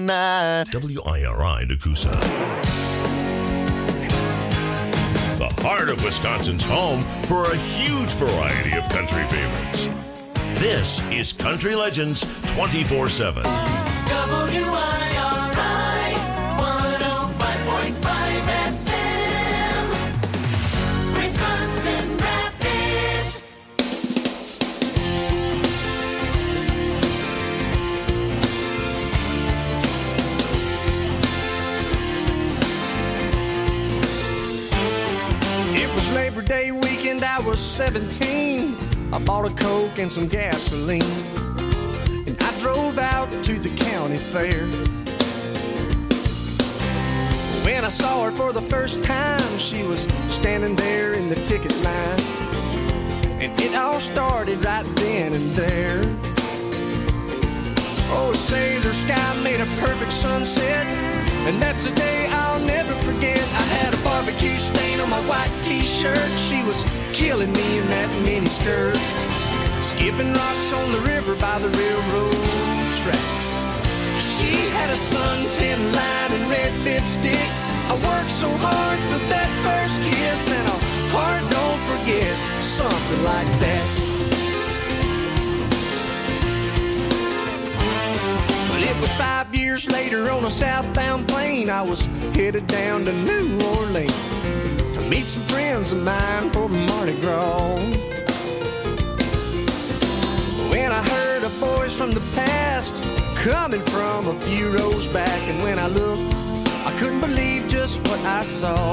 night. WIRI Nakusa. The heart of Wisconsin's home for a huge variety of country favorites. This is Country Legends 24/7. WIRI 105.5 FM, Wisconsin Rapids. It was Labor Day weekend, I was 17. I bought a Coke and some gasoline, and I drove out to the county fair. When I saw her for the first time, she was standing there in the ticket line, and it all started right then and there. Oh, say the sky made a perfect sunset, and that's a day I'll never forget. I had a barbecue stain on my white t-shirt. She was killing me in that mini skirt, skipping rocks on the river by the railroad tracks. She had a suntan line and red lipstick. I worked so hard for that first kiss, and a heart don't forget something like that. It was 5 years later on a southbound plane. I was headed down to New Orleans to meet some friends of mine for Mardi Gras. When I heard a voice from the past coming from a few rows back, and when I looked, I couldn't believe just what I saw.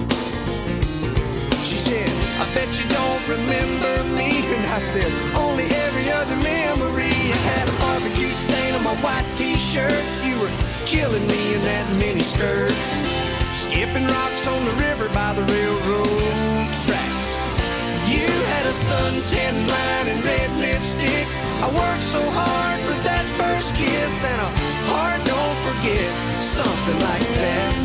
She said, I bet you don't remember me. And I said, only every other memory. I had a barbecue stain on my white t-shirt. You were killing me in that mini skirt, skipping rocks on the river by the railroad tracks. You had a suntan line and red lipstick. I worked so hard for that first kiss, and a heart don't forget something like that.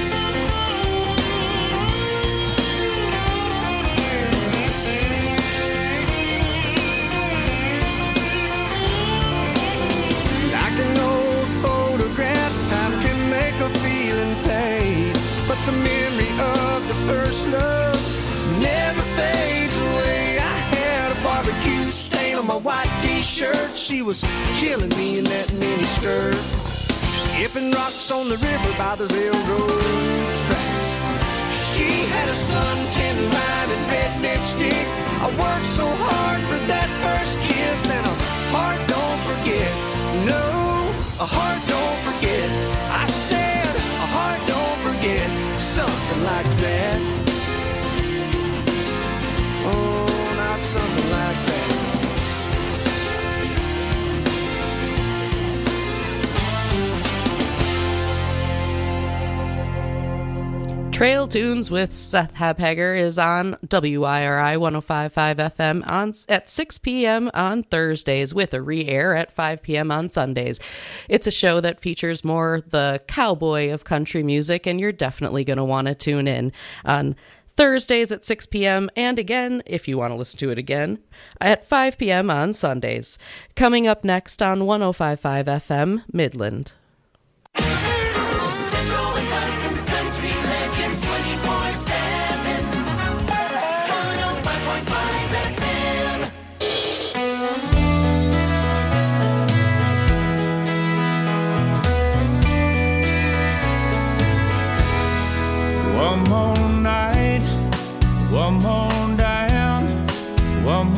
But the memory of the first love never fades away. I had a barbecue stain on my white t-shirt. She was killing me in that mini skirt, skipping rocks on the river by the railroad tracks. She had a suntan line and red lipstick. I worked so hard for that first kiss, and a heart don't forget. No, a heart don't forget. I said a heart don't forget something like that. Oh, not something like that. Trail Tunes with Seth Habhager is on WIRI 105.5 FM at 6 p.m. on Thursdays, with a re-air at 5 p.m. on Sundays. It's a show that features more the cowboy of country music, and you're definitely going to want to tune in on Thursdays at 6 p.m. and again, if you want to listen to it again, at 5 p.m. on Sundays. Coming up next on 105.5 FM, Midland. Central Wisconsin's Country Legends 24/7. 105.5 FM. One more night, one more down, one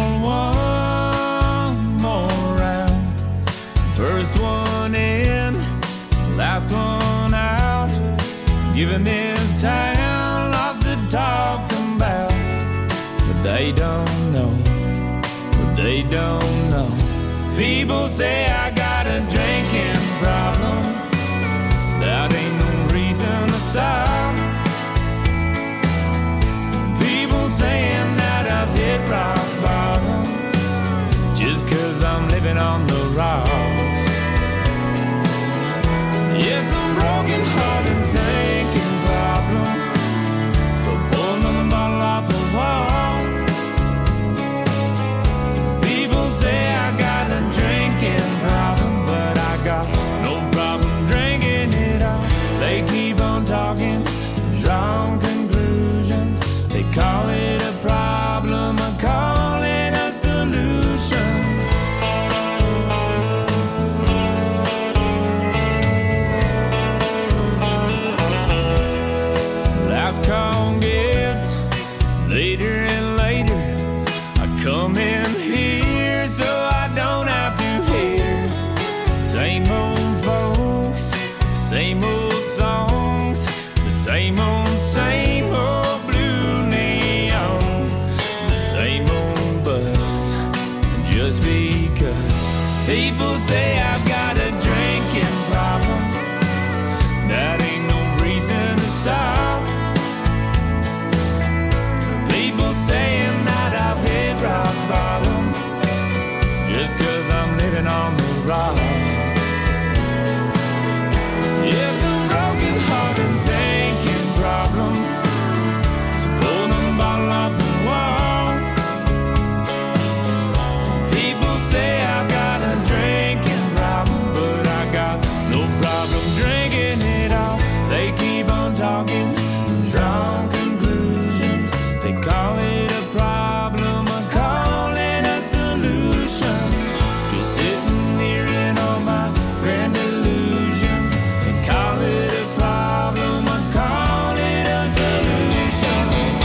more round. First one in, last one out. Giving this town lots to talk about. But they don't know, People say I got a drinking problem. That ain't no reason to stop. People saying that I've hit rock bottom just 'cause I'm living on the rocks. It's a broken hearted thinking problem. So pull another bottle off the wall. People say I got a drinking problem, but I got no problem drinking. house call gets later and later. I come in here so I don't have to hear same old folks, same old songs, the same old blue neon, the same old buzz. Just because people say I've got a drinking problem, that ain't no reason to stop. People saying that I've hit rock bottom, just cause I'm living on the rocks. It's a broken hearted thinking problem, so pull the bottle off the wall. People say I've got a drinking problem, but I got no problem drinking it all. They keep on talking, drawn conclusions. They call it a problem, I call it a solution. Just sitting here in all my grand illusions. They call it a problem, I call it a solution.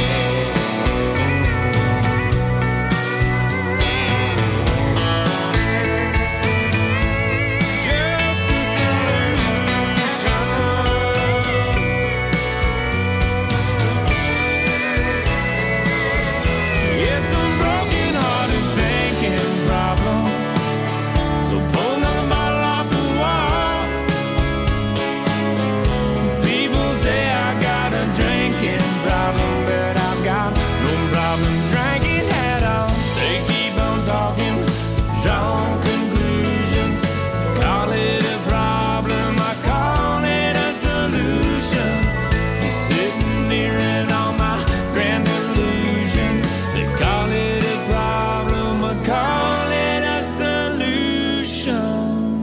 Just a solution. It's a broken hearted thinking problem, so pull another bottle off the wall. People say I got a drinking problem, but I've got no problem drinking at all. They keep on talking, drawn conclusions. Call it a problem, I call it a solution. You're sitting here in all my grand illusions. They call it a problem, I call it a solution.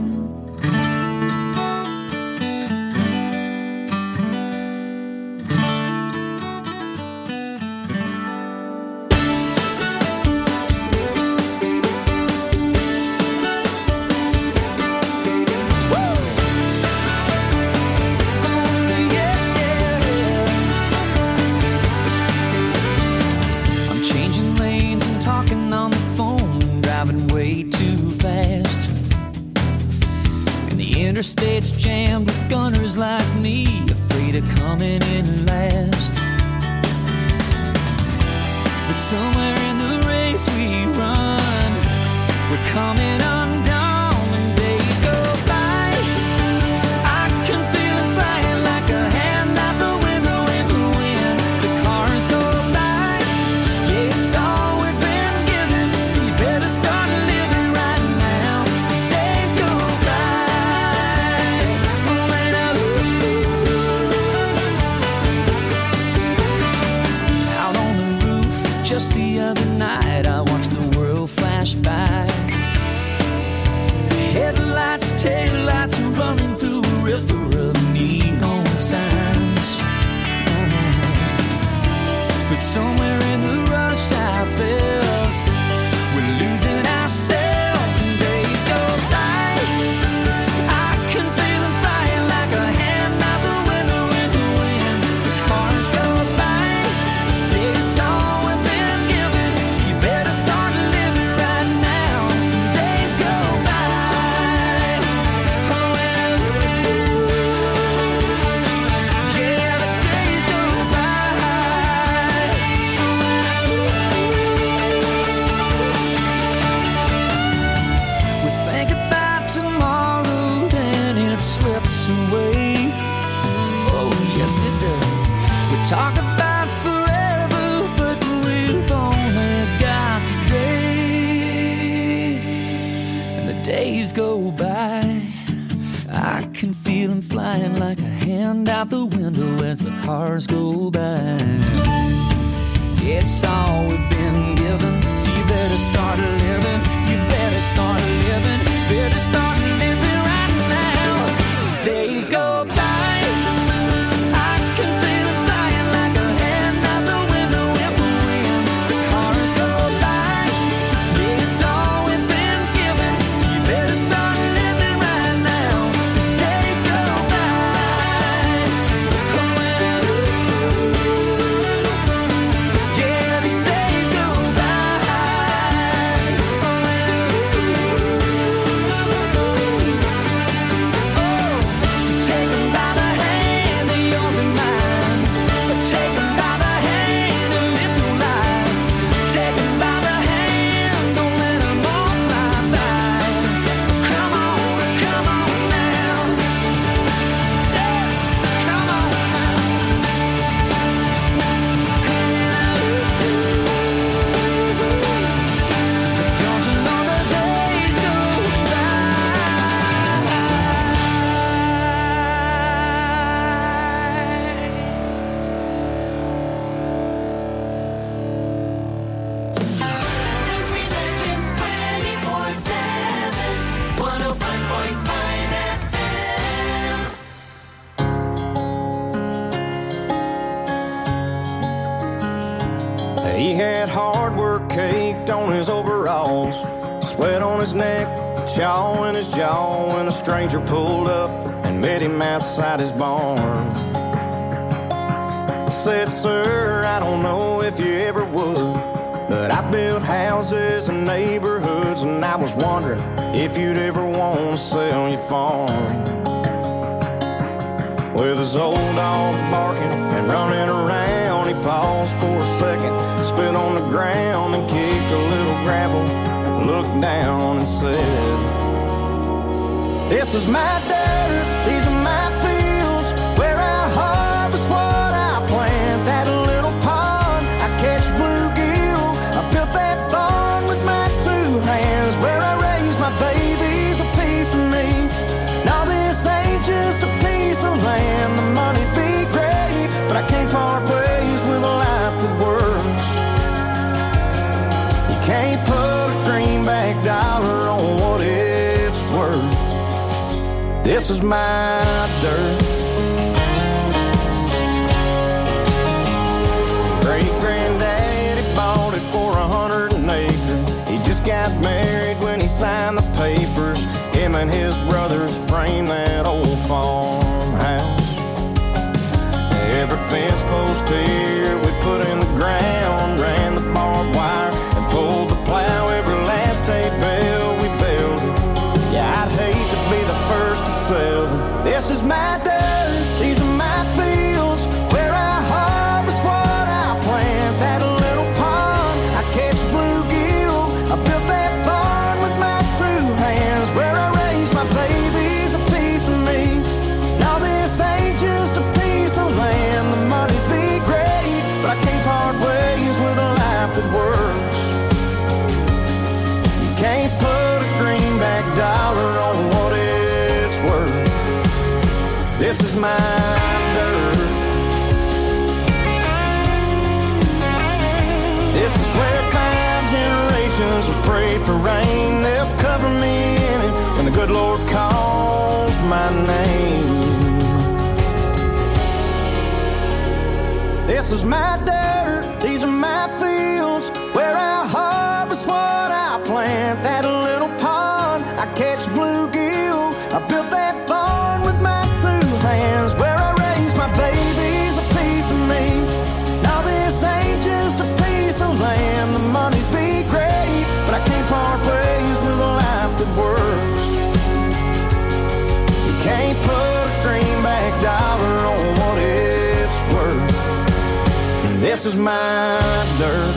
I'm changing lanes and talking on the phone, driving way too fast. And the interstate's jammed with gunners like me, afraid of coming in last. But somewhere in the race we run, we're coming undone and days go by. I can feel it flying like a hand out the window in the wind. The cars go by. Yeah, it's all we've been given, so you better start living right now, 'cause days go by. When I out on the roof just the other night, I watched the world flash by. Headlights, taillights running through a river of neon signs. But somewhere in the rush I felt we're losing ourselves and days go by. I can feel them flying like a hand out the window in the wind. The cars go by. Yeah, it's all we've been given, so you better start living right now. Days go by. Oh, well, yeah, the days go by. We think about tomorrow and it slips away. Oh, yes, it does. We talk about forever, but we've only got today. And the days go by. I can feel them flying like a hand out the window as the cars go by. It's all we've been given, so you better start living. You better start living. Better start living right now, 'cause days go by. I can feel it flying like a hand out the window in the wind. The cars go by. Yeah, it's all we've been given, so you better start living right now, 'cause days go by. Oh, well, He had hard work caked on his overalls, sweat on his neck, chaw in his jaw, when a stranger pulled up and met him outside his barn. Said, sir, I don't know if you ever would, but I built houses and neighborhoods, and I was wondering if you'd ever want to sell your farm. With his old dog barking and running around, he paused for a second, spit on the ground and kicked a little gravel, looked down and said, this is my dirt, these are my fields, where I harvest what I plant. That little pond, I catch bluegill, I built that barn with my two hands, where I raise my babies, a piece of me. Now this ain't just a piece of land, the money be great, but I can't part ways with a life that works. You can't put a greenback dollar on what it's worth. This is my dirt. Great-granddaddy bought it for 100 an acre. He just got married when he signed the papers. Him and his brothers framed that old farmhouse. Every fence post here we put in the ground, ran the barbed wire and pulled the plow. Every last hay bale we built it. Yeah, I'd hate to be the first to sell it. This is my dirt, these are my fields, where I harvest what I plant. That little pond, I catch bluegill, I built that barn with my two hands, where I raise my babies, a piece of me. Now this ain't just a piece of land, the money be great, but I can't part ways with a life that works. You can't put a greenback dollar on what it's worth. This is my dirt. This is where 5 generations have prayed for rain. They'll cover me in it when the good Lord calls my name. This is my dirt, these are my fields, where I harvest what I plant. That little pond, I catch bluegill, I built that barn with my two hands, where I raise my babies, a piece of me. Now this ain't just a piece of land, the money be great, but I can't part ways with a life that works. You can't put a greenback dollar on what it's worth. This is my dirt.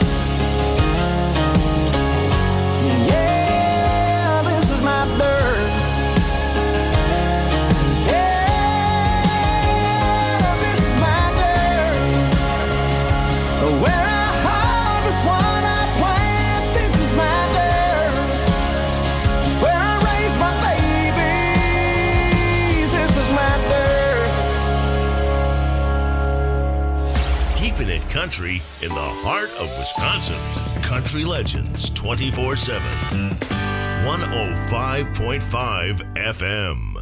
Yeah, this is my dirt. Yeah, this is my dirt. Where I harvest what I plant. This is my dirt. Where I raise my babies. This is my dirt. Keeping it country in the heart of Wisconsin. Country Legends 24/7. 105.5 FM.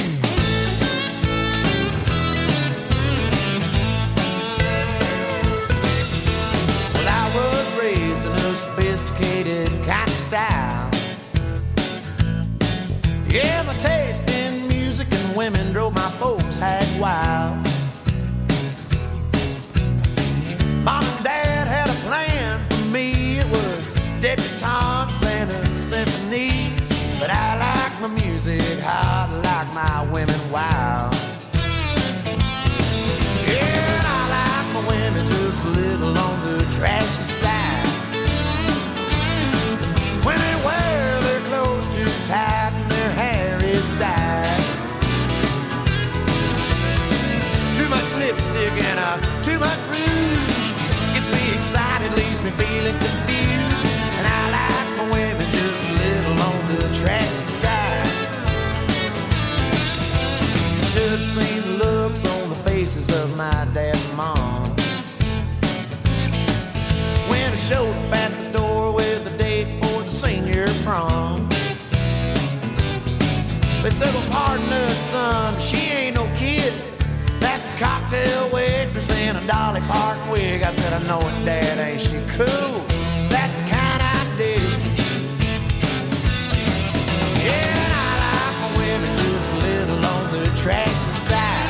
Well, I was raised in a sophisticated kind of style. Yeah, my taste in music and women drove my folks hag wild. Mom and Dad had a plan for me. It was debutantes and symphonies. But I like my music hot, like my women wild. Yeah, and I like my women just a little on the trashy side. When they wear their clothes too tight and their hair is dyed. Too much lipstick and too much rouge gets me excited, leaves me feeling confused. And I like my women just a little on the trashy side. Should have seen the looks on the faces of my dad and mom when I showed up at the door with a date for the senior prom. They said, well, pardon us, son, she ain't no kid. That's a cocktail waitress in a Dolly Parton wig. I said, I know it, Dad, ain't she cool? That's the kind I dig. Yeah, and I like my women just a little on the trashy side.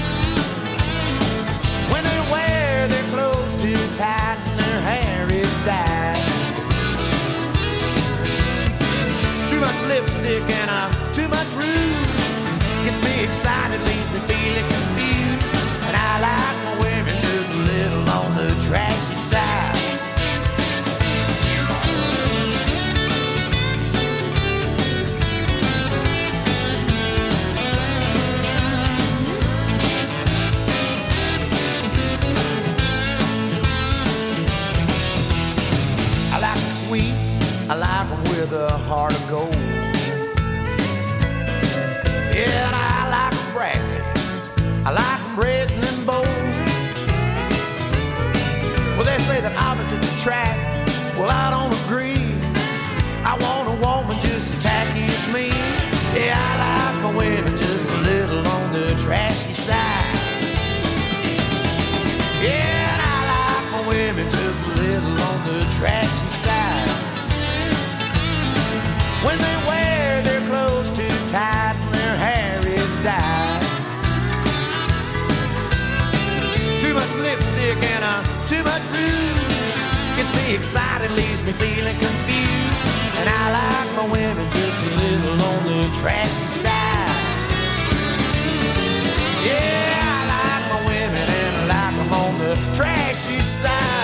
When they wear their clothes too tight and their hair is dyed. Too much lipstick and too much rouge gets me excited, leaves me feeling confused. And I like my women just a little on the trashy side. I like them sweet, I like them with a heart of gold. Yeah, and I like them brassy, I like them brazen and bold. Well, they say that opposites attract, well, I don't agree. I want a woman just as tacky as me. Yeah, I like my women just a little on the trashy side. Yeah, and I like my women just a little on the trashy side. When they wear their clothes too tight and their hair is dyed. Too much lipstick and too much rouge gets me excited, leaves me feeling confused. And I like my women just a little on the trashy side. Yeah, I like my women and I like them on the trashy side.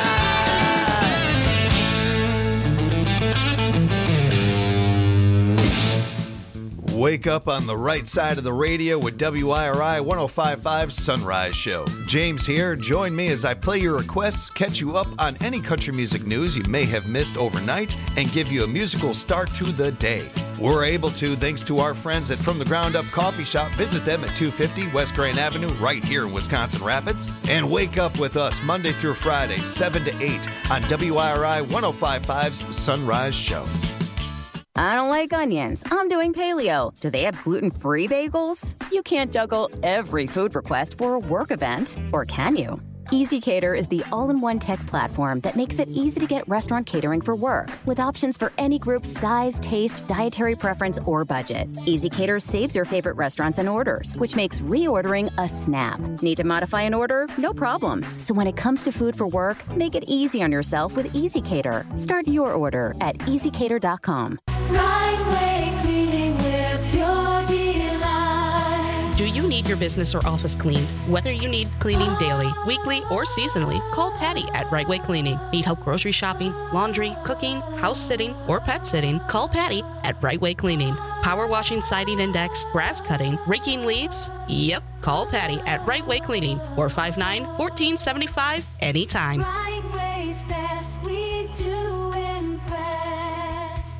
Wake up on the right side of the radio with WIRI 105.5 Sunrise Show. James here. Join me as I play your requests, catch you up on any country music news you may have missed overnight, and give you a musical start to the day. We're able to thanks to our friends at From the Ground Up Coffee Shop. Visit them at 250 West Grand Avenue right here in Wisconsin Rapids. And wake up with us Monday through Friday, 7 to 8 on WIRI 105.5's Sunrise Show. I don't like onions. I'm doing paleo. Do they have gluten-free bagels? You can't juggle every food request for a work event, or can you? EasyCater is the all-in-one tech platform that makes it easy to get restaurant catering for work, with options for any group size, taste, dietary preference, or budget. EasyCater saves your favorite restaurants and orders, which makes reordering a snap. Need to modify an order? No problem. So when it comes to food for work, make it easy on yourself with EasyCater. Start your order at easycater.com. Right Way Cleaning with your delight. Do you need your business or office cleaned? Whether you need cleaning daily, weekly, or seasonally, call Patty at Right Way Cleaning. Need help grocery shopping, laundry, cooking, house sitting, or pet sitting? Call Patty at Right Way Cleaning. Power washing, siding index, grass cutting, raking leaves? Yep, call Patty at Right Way Cleaning, 459-1475, anytime. Right Way's best, we do impress.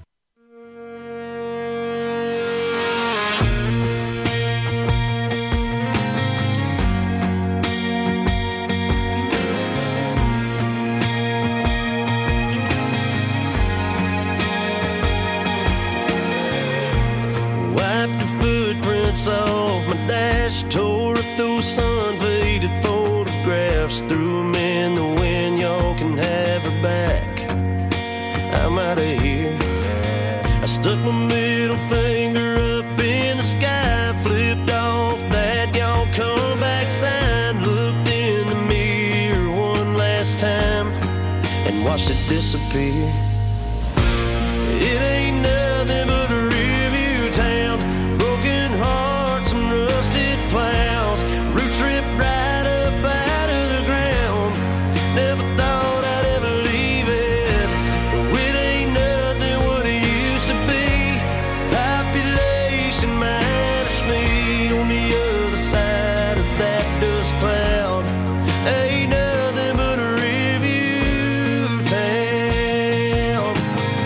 Wiped the footprints off my dash, tore up those sun-faded photographs, threw them in the wind, y'all can have her back. I'm out of here. I stuck my middle finger up in the sky, flipped off that y'all come back sign, looked in the mirror one last time, and watched it disappear. It ain't nothing but a review town, broken hearts and rusted plows, roots ripped right up out of the ground. Never thought I'd ever leave it, but it ain't nothing what it used to be. Population minus me on the other side of that dust cloud. Ain't nothing but a review town.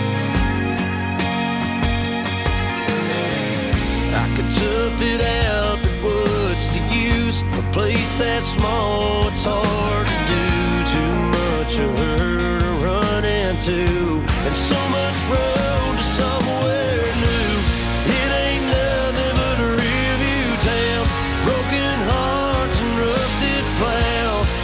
I could tough it out, but what's the use? A place that small, it's hard to do. Too much of her to run into, and so much road to somewhere new. It ain't nothing but a review town, broken hearts and rusted plows,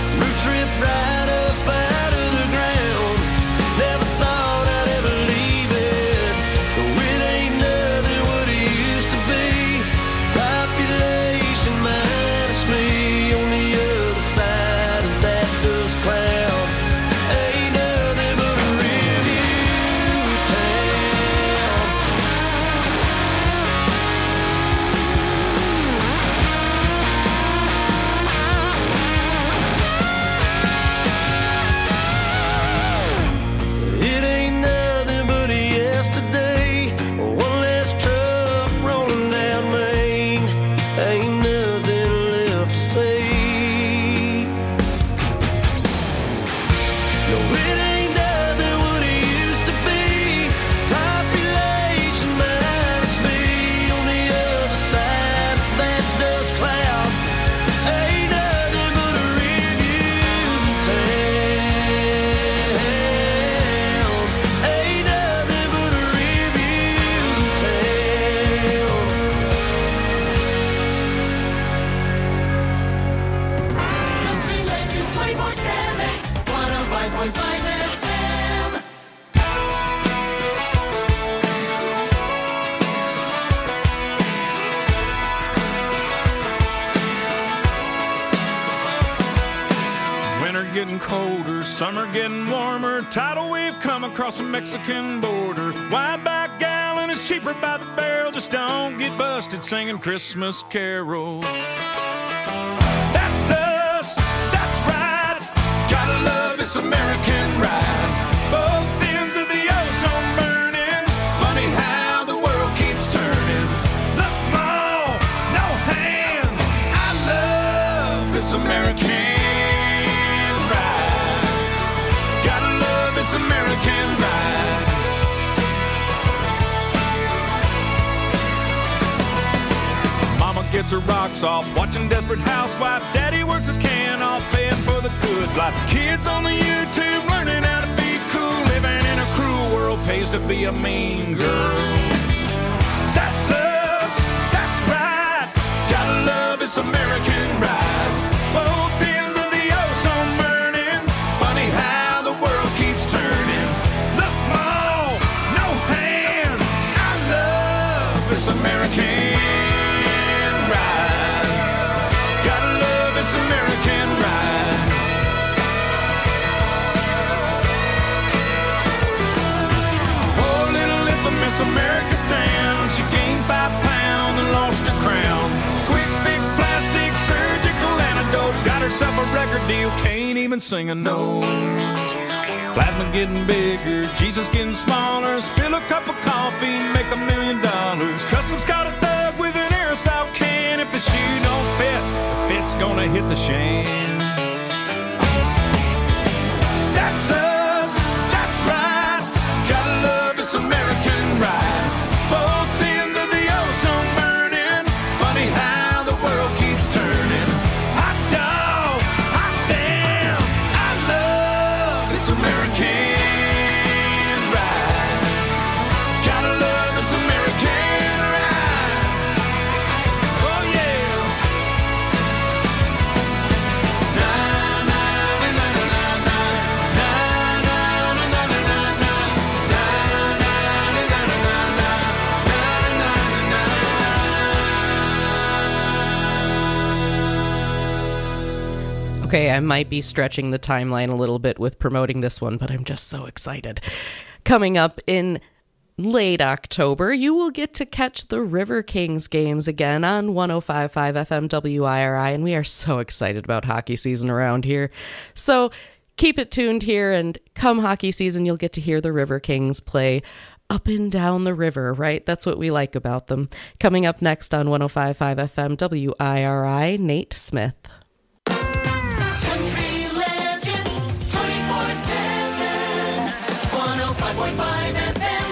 24/7, 105.5 FM. Winter getting colder, summer getting warmer. Tidal wave come across the Mexican border. Wide back gallon is cheaper by the barrel. Just don't get busted singing Christmas carols. That's us, that's right. Gotta love this American ride. Both ends of the ozone burning. Funny how the world keeps turning. Look, Mom, no hands. I love this American ride. Gotta love this American ride. Mama gets her rocks off, watching Desperate Housewife. Daddy works his can off, paying for the good life. Kids on the YouTube learning how to be cool. Living in a cruel world pays to be a mean girl. That's us, that's right. Gotta love this American ride. Both ends of the ozone burning. Funny how the world keeps turning. Look, Mom, no hands. I love this American ride. Gotta love this American ride. Poor little infamous America's town. She gained 5 pounds and lost her crown. Quick fix, plastic, surgical antidotes. Got herself a record deal, can't even sing a note. Plasma getting bigger, Jesus getting smaller. Spill a cup of coffee, make $1 million. Customs caught a thug with an aerosol can. If the shoe don't fit, the fit's gonna hit the shan. That's us, that's right. Gotta love this American ride. Both ends of the ozone burning. Funny how the world keeps turning. Hot dog, hot damn. I love this American ride. Gotta love this American ride. Oh yeah. Na na na na na na na na na na na na Okay, I might be stretching the timeline a little bit with promoting this one, but I'm just so excited. Coming up in late October, you will get to catch the River Kings games again on 105.5 FM WIRI, and we are so excited about hockey season around here. So keep it tuned here, and come hockey season, you'll get to hear the River Kings play up and down the river, right? That's what we like about them. Coming up next on 105.5 FM WIRI, Nate Smith. Country legends, 24/7, 105.5 FM.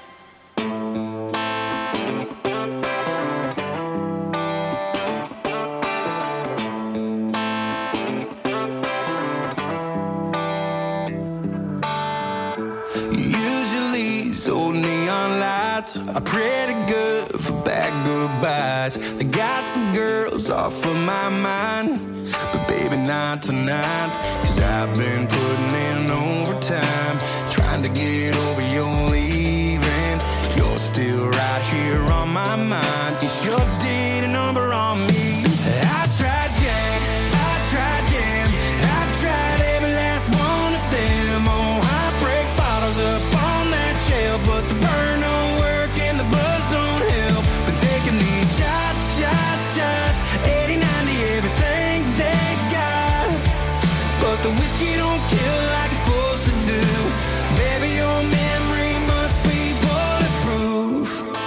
Usually these old neon lights are pretty good for bad goodbyes. They got some girls off of my mind, but baby not tonight. 'Cause I've been putting in overtime, trying to get over your leaving. You're still right here on my mind. You sure did a number on me. I tried Jack, I tried Jam, I've tried every last one of them. Oh, I break bottles up on that shelf, but the burn don't work and the buzz don't help. Been taking these shots, shots, shots, 80, 90, everything they've got, but the whiskey don't kill like it's supposed to do. Baby, your memory must be bulletproof.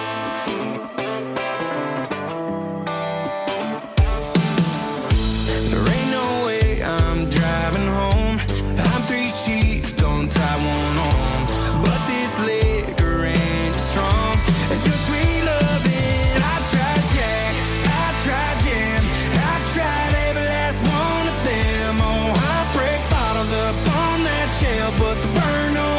There ain't no way I'm driving home. I'm 3 sheets, don't tie one on. But this liquor ain't as strong as your sweet loving. I tried Jack, I tried Jam, I've tried every last one of them. Oh, I break bottles up on that shelf, but the burn don't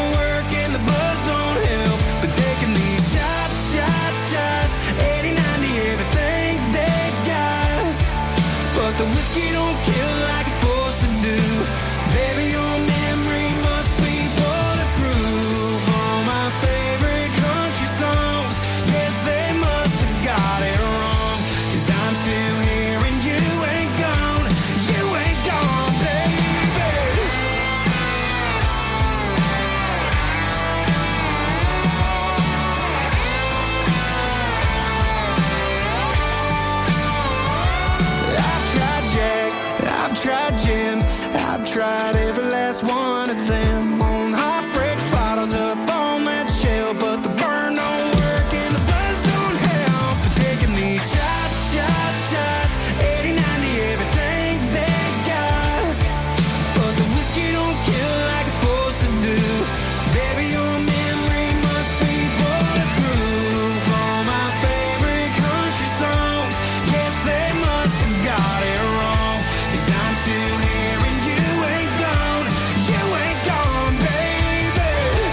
last one of them. On heartbreak bottles up on that shelf, but the burn don't work and the buzz don't help. They're taking these shots, shots, shots, 80, 90, everything they've got. But the whiskey don't kill like it's supposed to do. Baby, your memory must be bulletproof. All my favorite country songs, guess they must have got it wrong. 'Cause I'm still here and you ain't gone. You ain't gone, baby.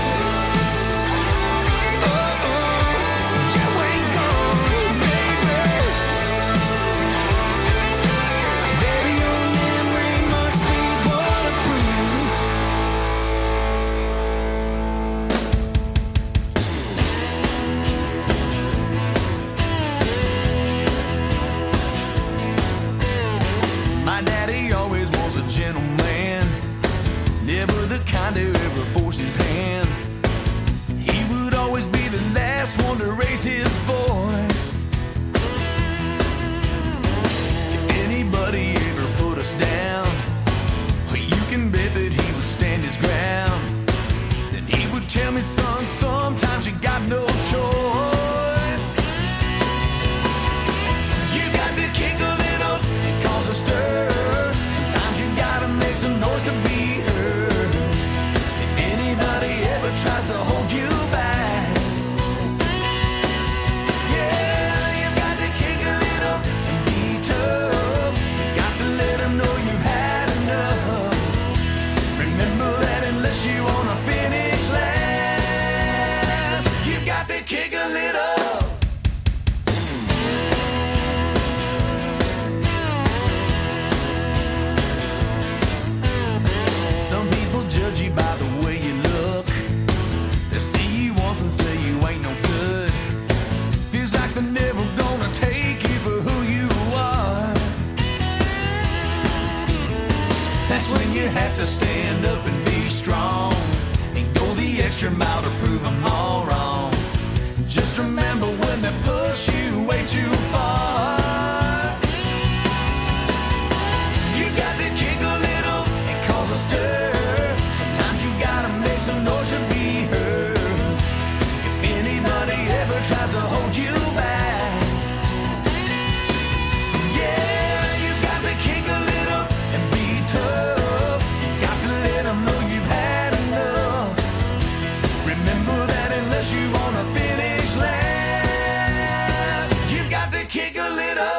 Oh, oh, you ain't gone, baby. Baby, your memory must be bulletproof. My daddy always was a gentleman, never the kind to ever force his hand. He would always be the last one to raise his voice. If anybody ever put us down, well, you can bet that he would stand his ground. Then he would tell me, son, sometimes you got no choice. You got to kick a little and cause a stir. Sometimes you gotta make some noise to be heard. If anybody ever tries to hold you back, yeah, you got to kick a little and be tough. You got to let them know you've had enough. Remember that unless you wanna finish last, you got to kick a little. Some people judge you by the way you look. They see you once and say you ain't no good. Feels like they're never gonna take you for who you are. That's when you have to stand up and be strong and go the extra mile to prove them all wrong. Just remember when they push you way too far, you got to kick a little and cause a stir. Sometimes you gotta make some noise to be heard. If anybody ever tries to hold you back, yeah, you got to kick a little and be tough. You got to let them know you've had enough. Remember that unless you wanna finish last, you got to kick a little.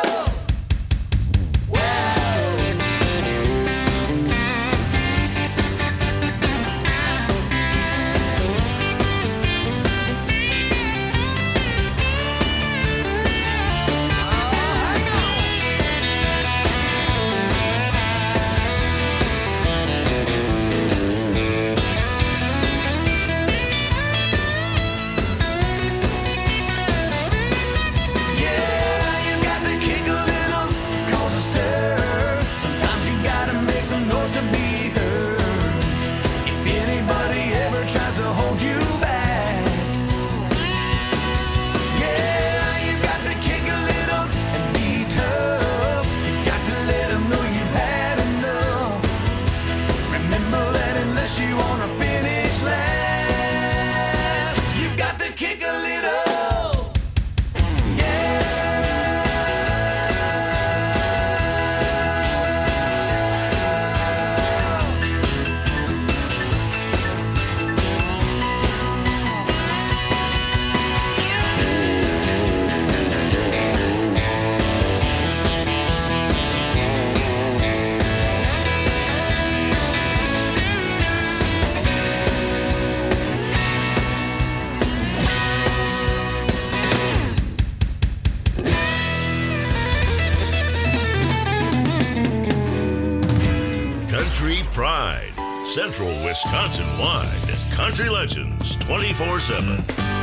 Pride, Central Wisconsin-wide. Country Legends 24/7.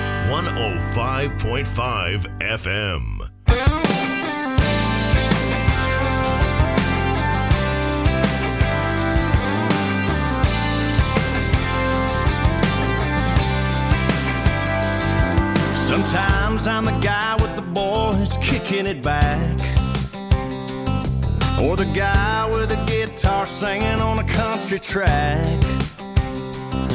105.5 FM. Sometimes I'm the guy with the boys kicking it back, or the guy with a guitar singing on a country track.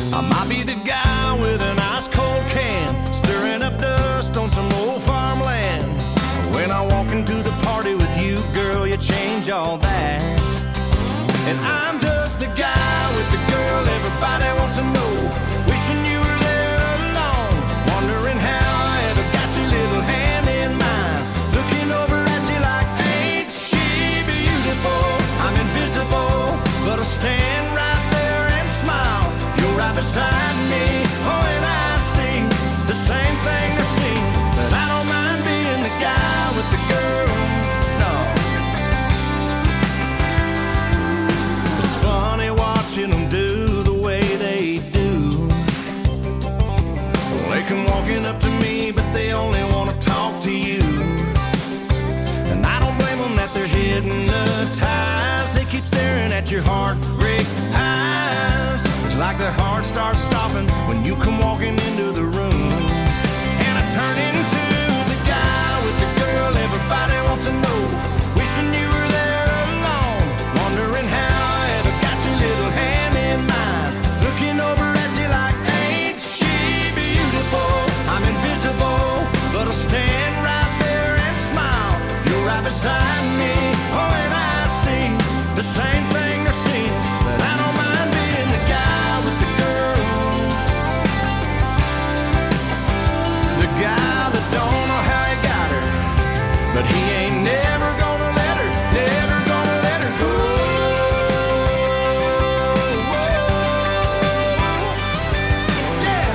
I might be the guy with an ice cold can, stirring up dust on some old farmland. When I walk into the party with you, girl, you change all that. And I'm just the guy with the girl everybody wants to know, wishing you were there alone, wondering how I ever got your little hand in mine, looking over at you like, ain't she beautiful? I'm invisible, but I stand right there and smile. You're right beside me, oh, and I see the same thing they're seeing. But I don't mind being the guy with the girl, no. It's funny watching them do the way they do. They come walking up to me, but they only want to talk to you. And I don't blame them that they're hypnotized. They keep staring at your heartbreak eyes. It's like their heart starts stopping when you come walking into the room. And I turn into the guy with the girl everybody wants to know, wishing you were there alone, wondering how I ever got your little hand in mine, looking over at you like, ain't she beautiful? I'm invisible, but I'll stand right there and smile. You're right beside me, oh, and I see the same thing they're seeing. But I don't mind being the guy with the girl, the guy that don't know how he got her, but he ain't never gonna let her, never gonna let her go. Yeah.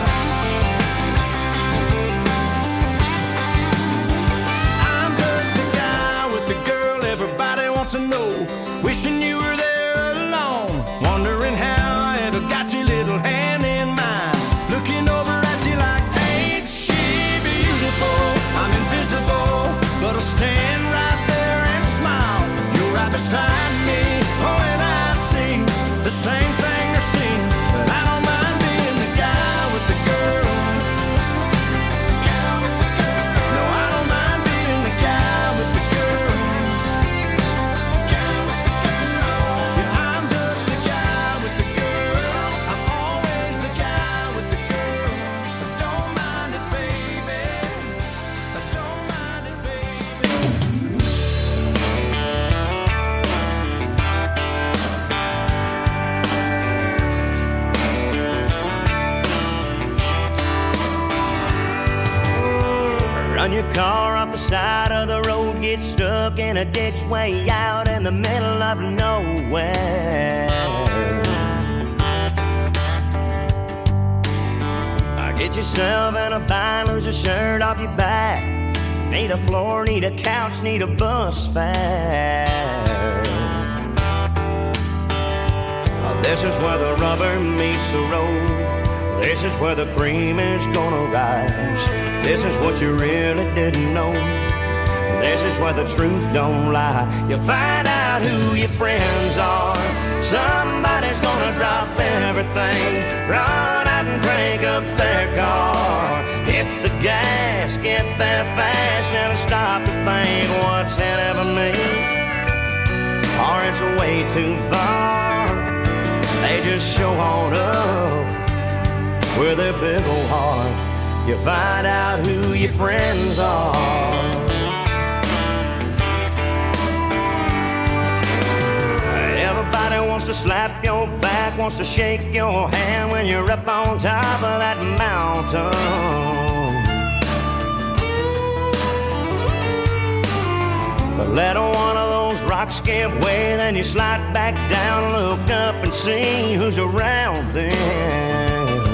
I'm just the guy with the girl everybody wants to know, wishing you were there alone, wondering how I ever got your little hand in mine, looking over at you like, ain't she beautiful? I'm invisible, but I'll stand right there and smile. You're right beside me, oh, and I see the same thing they're seeing. But I don't mind being the guy with the girl. No, I don't mind being the guy with the girl. Yeah, I'm just the guy with the girl. I'm always the guy with the girl. I don't mind it, baby. I don't mind it, baby. Run your car off the side of the road, get stuck in a ditch way out in the middle of nowhere. Get yourself in a bind, lose a shirt off your back. Need a floor, need a couch, need a bus fare. This is where the rubber meets the road. This is where the cream is gonna rise. This is what you really didn't know. This is where the truth don't lie. You find out who your friends are. Somebody's gonna drop everything, run out and crank up their car. Hit the gas, get there fast, never stop to think what's in it for me, or it's way too far. They just show on up with their big old heart. You find out who your friends are. Everybody wants to slap your back, wants to shake your hand when you're up on top of that mountain. But let one of those rocks give way, then you slide back down, look up and see who's around then.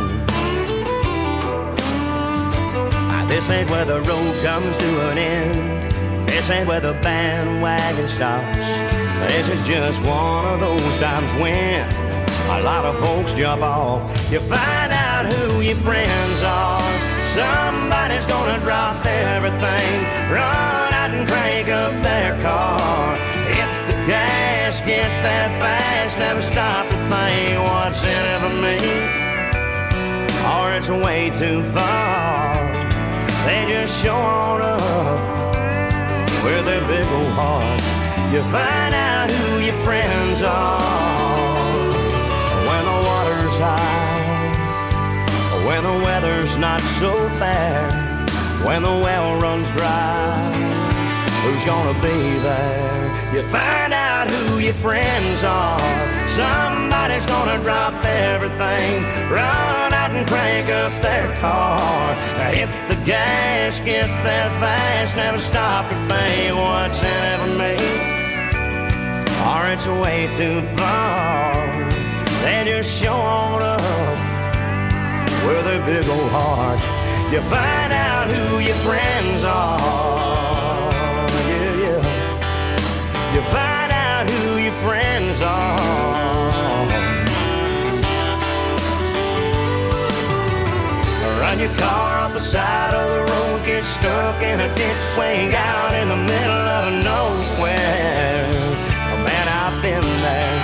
This ain't where the road comes to an end. This ain't where the bandwagon stops. This is just one of those times when a lot of folks jump off. You find out who your friends are. Somebody's gonna drop everything, run out and crank up their car. Hit the gas, get there fast, never stop to think what's in it for me, or it's way too far. They just show on up with their big old heart. You find out who your friends are when the water's high. not so fair. When the well runs dry, who's gonna be there? You find out who your friends are. Somebody's gonna drop everything, run out and crank up their car, hit the gas, get there fast, never stop to think what's in it for me, or it's way too far. They just show on up with a big old heart. You find out who your friends are. Yeah, yeah. You find out who your friends are. Run your car off the side of the road, get stuck in a ditch, swing out in the middle of nowhere. Oh, man, I've been there.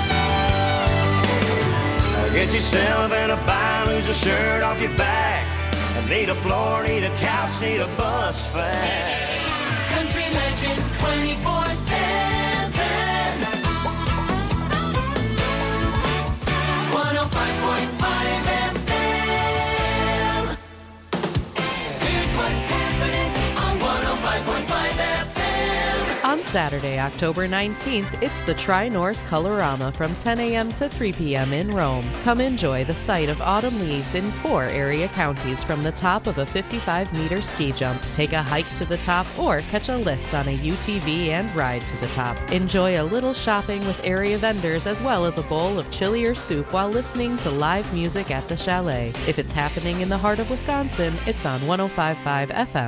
Get yourself in a bind, lose a shirt off your back. Need a floor, need a couch, need a bus fare. Country Legends 24/7. 105.5 FM. Here's what's happening on 105.5 FM. On Saturday, October 19th, it's the Tri-Norse Colorama from 10 a.m. to 3 p.m. in Rome. Come enjoy the sight of autumn leaves in 4 area counties from the top of a 55-meter ski jump. Take a hike to the top or catch a lift on a UTV and ride to the top. Enjoy a little shopping with area vendors as well as a bowl of chili or soup while listening to live music at the chalet. If it's happening in the heart of Wisconsin, it's on 105.5 FM.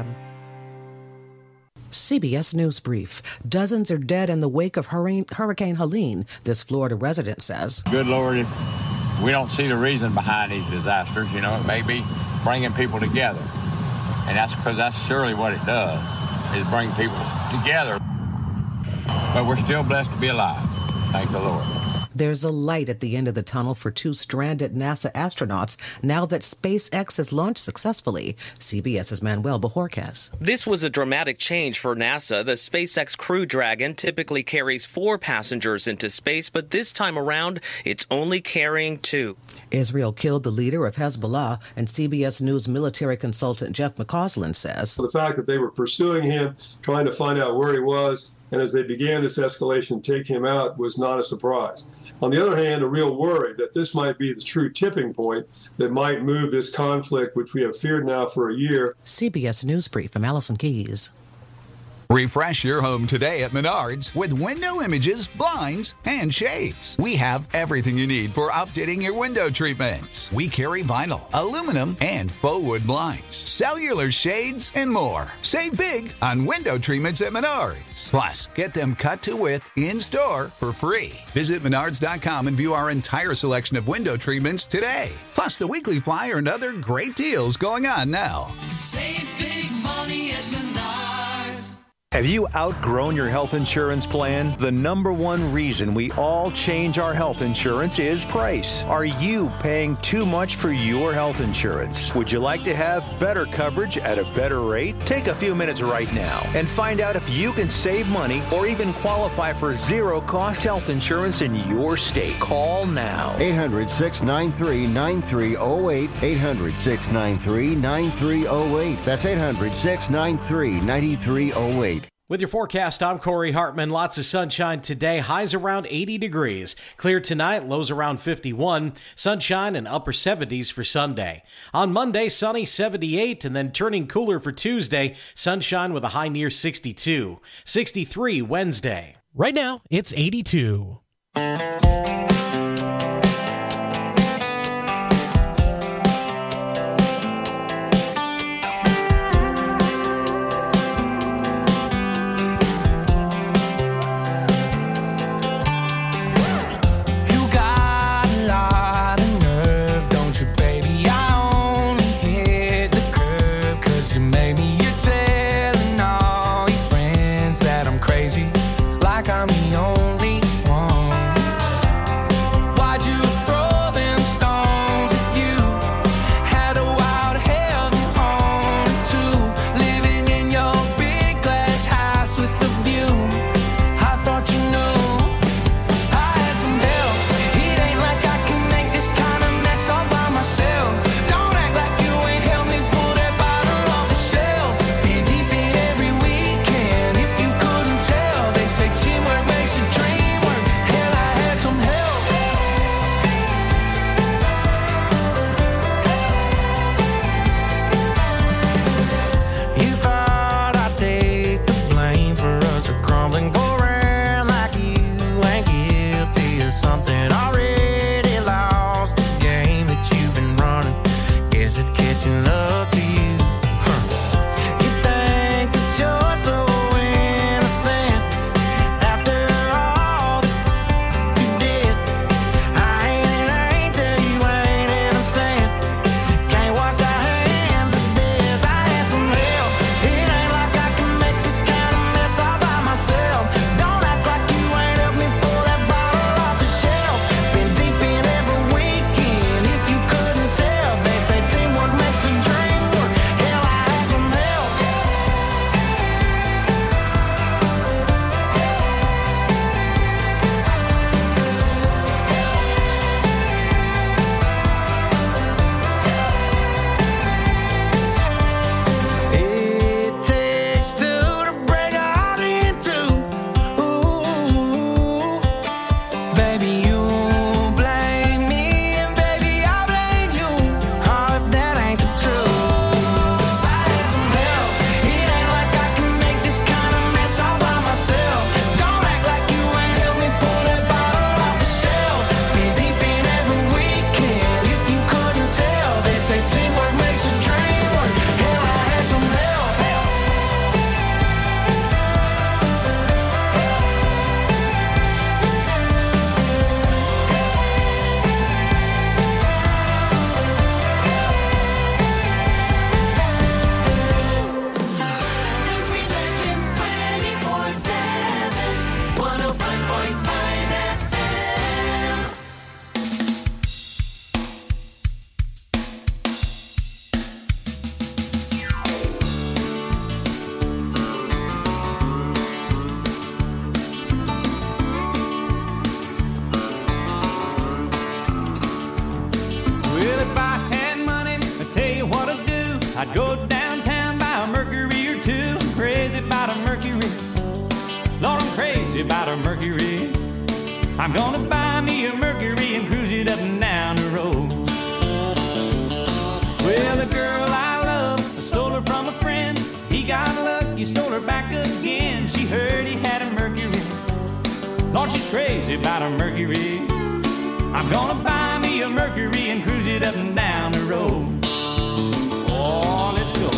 CBS News Brief. Dozens are dead in the wake of Hurricane Helene, this Florida resident says. Good Lord, we don't see the reason behind these disasters. You know, it may be bringing people together. And that's because that's surely what it does, is bring people together. But we're still blessed to be alive. Thank the Lord. There's a light at the end of the tunnel for 2 stranded NASA astronauts now that SpaceX has launched successfully. CBS's Manuel Bojorquez. This was a dramatic change for NASA. The SpaceX Crew Dragon typically carries 4 passengers into space, but this time around, it's only carrying 2. Israel killed the leader of Hezbollah, and CBS News military consultant Jeff McCausland says. The fact that they were pursuing him, trying to find out where he was, and as they began this escalation, take him out was not a surprise. On the other hand, a real worry that this might be the true tipping point that might move this conflict, which we have feared now for a year. CBS News Brief from Allison Keys. Refresh your home today at Menards with window images, blinds, and shades. We have everything you need for updating your window treatments. We carry vinyl, aluminum, and faux wood blinds, cellular shades, and more. Save big on window treatments at Menards. Plus, get them cut to width in-store for free. Visit Menards.com and view our entire selection of window treatments today. Plus, the weekly flyer and other great deals going on now. Save big money at Menards. Have you outgrown your health insurance plan? The number one reason we all change our health insurance is price. Are you paying too much for your health insurance? Would you like to have better coverage at a better rate? Take a few minutes right now and find out if you can save money or even qualify for zero-cost health insurance in your state. Call now. 800-693-9308. 800-693-9308. That's 800-693-9308. With your forecast, I'm Corey Hartman. Lots of sunshine today. Highs around 80 degrees. Clear tonight, lows around 51. Sunshine and upper 70s for Sunday. On Monday, sunny 78, and then turning cooler for Tuesday. Sunshine with a high near 62. 63 Wednesday. Right now, it's 82. Like I'm the only one. I'd go downtown, buy a Mercury or two. I'm crazy about a Mercury. Lord, I'm crazy about a Mercury. I'm gonna buy me a Mercury and cruise it up and down the road. Well, the girl I love, I stole her from a friend. He got lucky, stole her back again. She heard he had a Mercury. Lord, she's crazy about a Mercury. I'm gonna buy me a Mercury and cruise it up and down the road. Oh, let's go.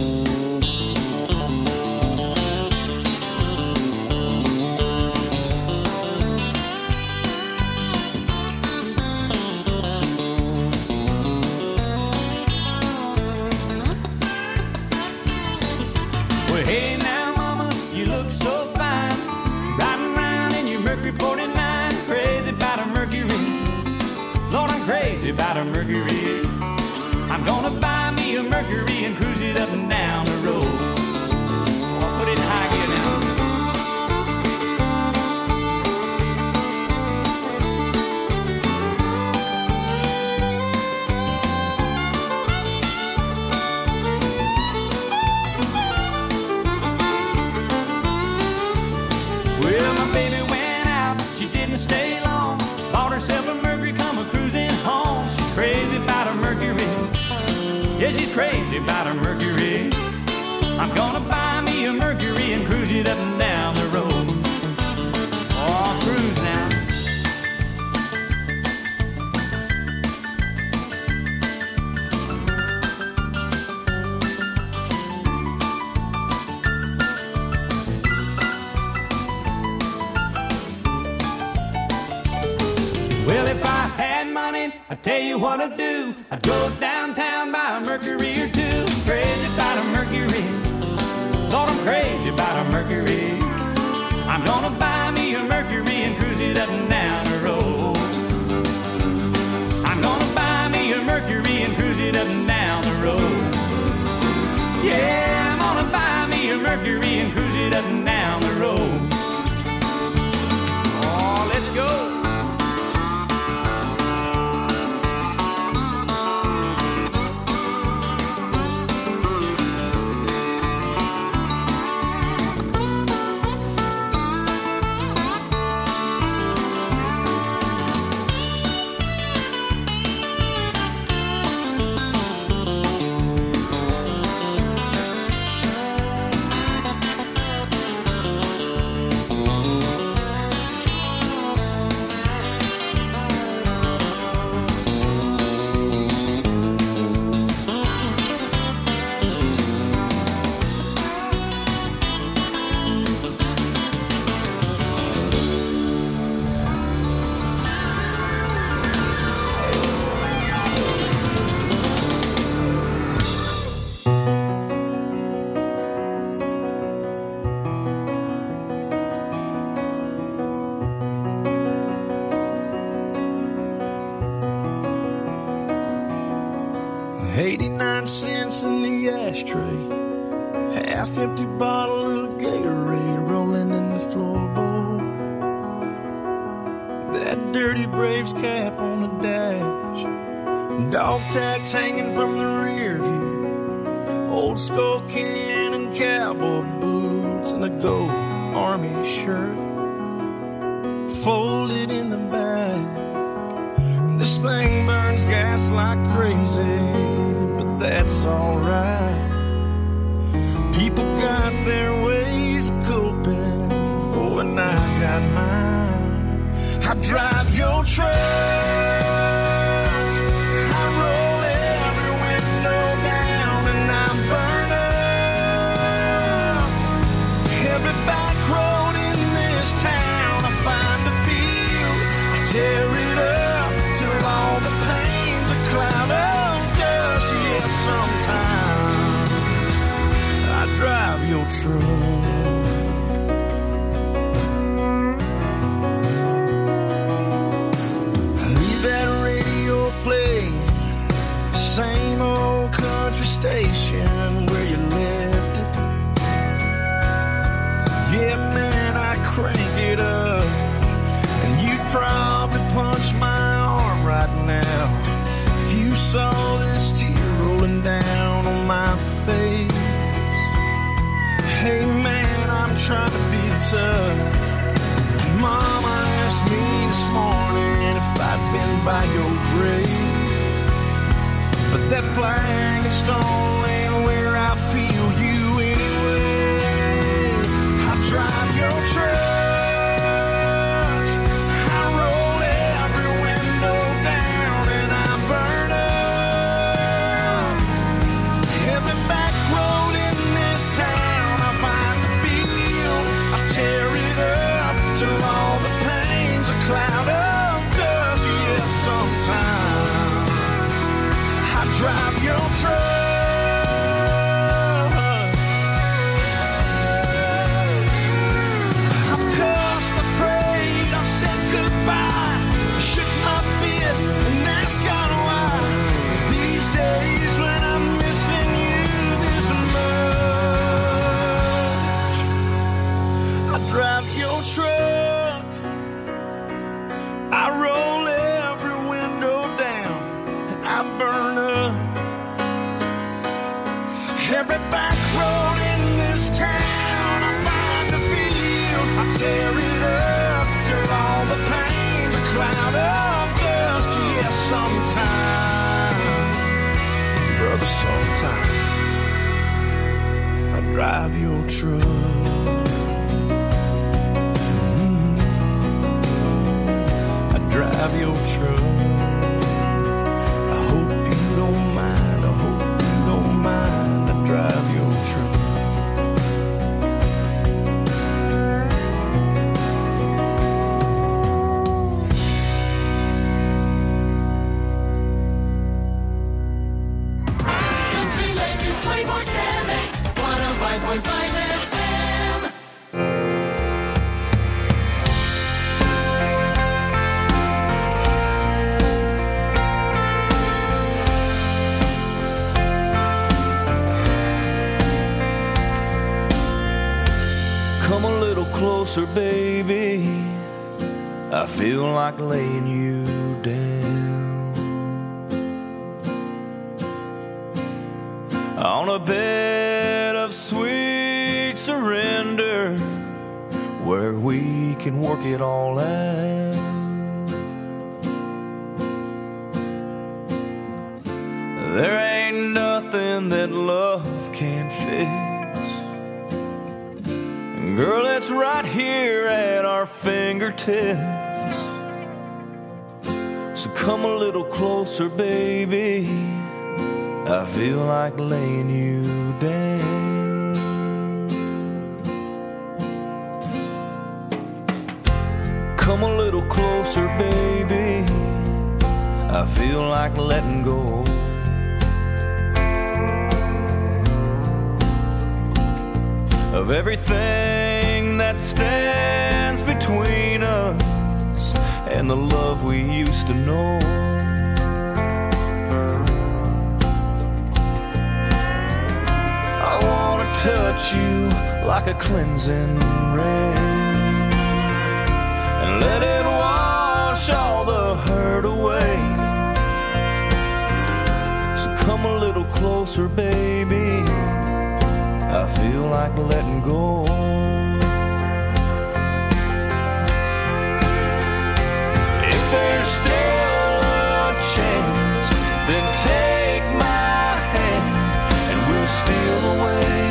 Well, hey now, mama, you look so fine. Riding around in your Mercury 49. Crazy about a Mercury. Lord, I'm crazy about a Mercury. I'm gonna buy me a Mercury and cruise it up and down the road. Oh, put it in high gear now. Well, my baby went out, she didn't stay long. Bought herself a Mercury, come a cruising home. She's crazy about a Mercury. Yeah, she's crazy about a Mercury. I'm gonna buy me a Mercury and cruise it up and down the road. Oh, cruise now. Well, if I had money, I'd tell you what I'd do. I'd go downtown, buy a Mercury or two. Crazy about a Mercury. Lord, I'm crazy about a Mercury. I'm gonna buy me a Mercury and cruise it up and down the road. I'm gonna buy me a Mercury and cruise it up and down the road. Yeah, I'm gonna buy me a Mercury and cruise it up and down the road. Oh, let's go. In the ashtray, half-empty bottle of Gatorade rolling in the floorboard. That dirty Braves cap on the dash, dog tags hanging from the rear view, old skull can and cowboy boots, and a gold army shirt folded in the back. This thing burns gas like crazy, that's alright. People got their ways of coping, oh, and I got mine. I drive your truck, I roll every window down, and I burn up every back road in this town. I find a field, I tear it up till all the pain's a cloud of dust. Yes, sometimes I drive your truck. I leave that radio playing, same old country station where you left it. Yeah, man, I crank it up, and you'd probably punch my arm right now if you saw this tear rolling down on my been by your grave. But that flag and stone ain't where I feel you anyway. I drive your truck, I roll every window down, and I burn up every back road in this town. I find the field, I tear it up till all the pain's a cloud of dust. Yes, sometimes I drive your truck. I've cussed, I prayed, I've said goodbye, shook my fist and asked God why. These days when I'm missing you this much, I drive your truck, I roll every window down, and I burn up every back road in this town. I find the field, I tear it up till all the pain's a cloud of dust. Yes, sometime, brother, sometime I drive your truck. I drive your truck. I hope you don't mind, I hope you don't mind. I drive your truck. Country Legends 24/7, 105.5 FM. Come a little closer, baby. I feel like laying you down on a bed of sweet surrender where we can work it all out. There ain't nothing that love can't fix. Girl, it's right here at our fingertips. So come a little closer, baby. I feel like laying you down. Come a little closer, baby. I feel like letting go. Of everything that stands between us and the love we used to know. I wanna touch you like a cleansing rain and let it wash all the hurt away. So come a little closer, baby. I feel like letting go. If there's still a chance, then take my hand and we'll steal away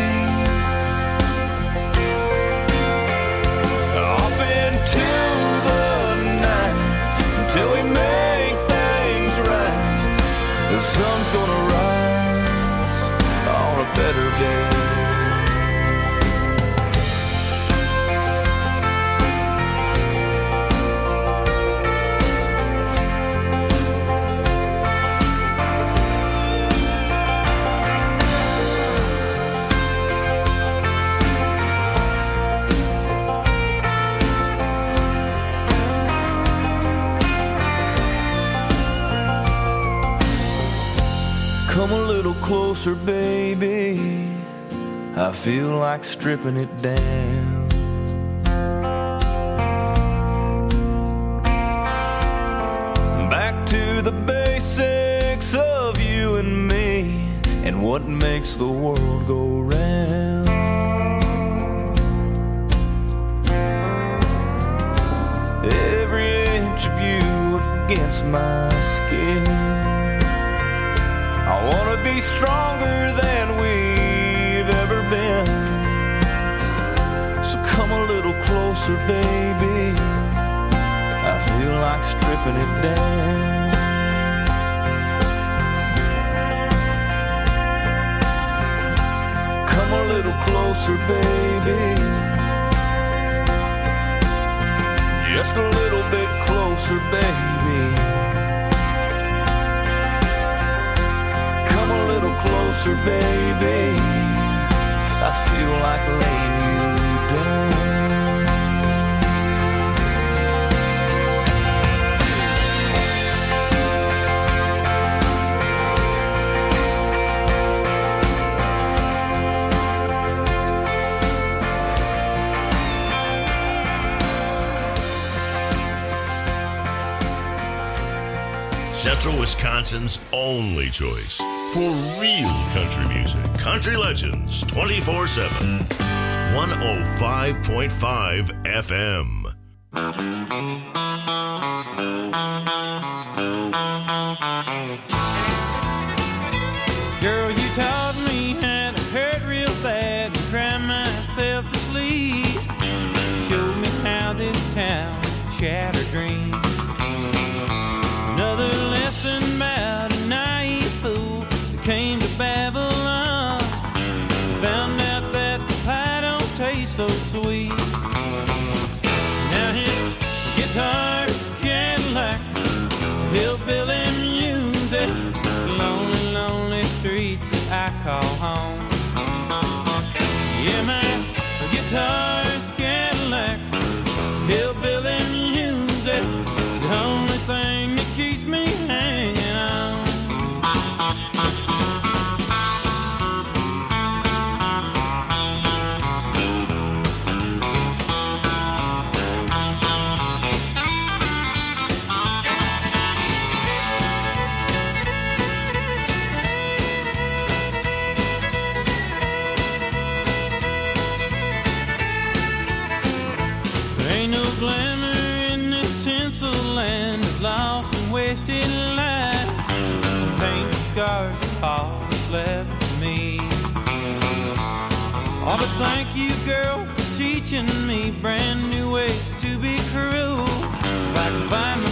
off into the night until we make things right. The sun's gonna rise on a better day. Come a little closer, baby. I feel like stripping it down. Back to the basics of you and me and what makes the world go round. Every inch of you a against my skin. I wanna be stronger than we've ever been. So come a little closer, baby. I feel like stripping it down. Come a little closer, baby. Just a little bit closer, baby. Come a little closer, baby. I feel like laying you down. Central Wisconsin's only choice for real country music. Country Legends 24/7. 105.5 FM. Girl, you taught me how to hurt real bad and cry myself to sleep. Showed me how this town shattered dreams. Another lesson about a naive fool that came to Babylon. Found out that the pie don't taste so sweet. Now his guitar's Cadillacs, hillbilly music, lonely, lonely streets that I call home. Yeah, my guitar's Cadillacs, hillbilly music, the only thing that keeps me hanging on. There ain't no glamour in this tinsel land of lost and wasted lives. Pain and scars are all that's left for me. Oh, but thank you, girl, for teaching me brand new ways to be cruel. If I can find